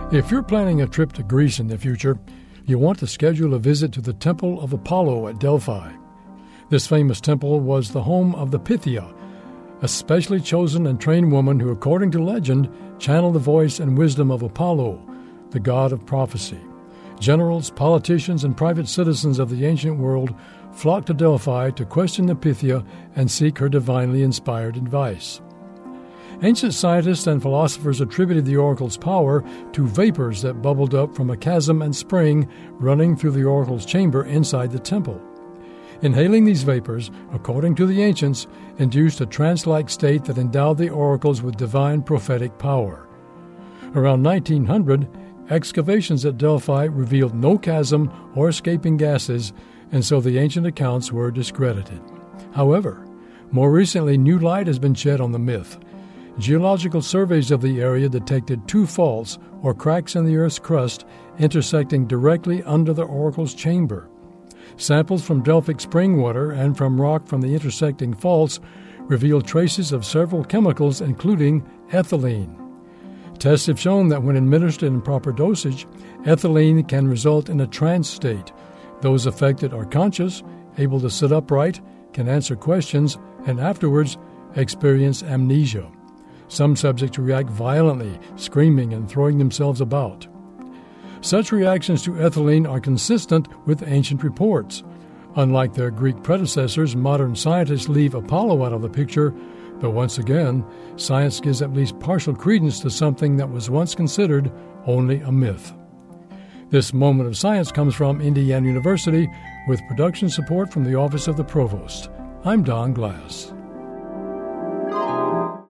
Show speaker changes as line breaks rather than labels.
If you're planning a trip to Greece in the future, you want to schedule a visit to the Temple of Apollo at Delphi. This famous temple was the home of the Pythia, a specially chosen and trained woman who, according to legend, channeled the voice and wisdom of Apollo, the god of prophecy. Generals, politicians, and private citizens of the ancient world flocked to Delphi to question the Pythia and seek her divinely inspired advice. Ancient scientists and philosophers attributed the oracle's power to vapors that bubbled up from a chasm and spring running through the oracle's chamber inside the temple. Inhaling these vapors, according to the ancients, induced a trance-like state that endowed the oracles with divine prophetic power. Around 1900, excavations at Delphi revealed no chasm or escaping gases, and so the ancient accounts were discredited. However, more recently, new light has been shed on the myth. Geological surveys of the area detected two faults, or cracks in the Earth's crust, intersecting directly under the oracle's chamber. Samples from Delphic spring water and from rock from the intersecting faults revealed traces of several chemicals, including ethylene. Tests have shown that when administered in proper dosage, ethylene can result in a trance state. Those affected are conscious, able to sit upright, can answer questions, and afterwards experience amnesia. Some subjects react violently, screaming and throwing themselves about. Such reactions to ethylene are consistent with ancient reports. Unlike their Greek predecessors, modern scientists leave Apollo out of the picture, but once again, science gives at least partial credence to something that was once considered only a myth. This Moment of Science comes from Indiana University with production support from the Office of the Provost. I'm Don Glass.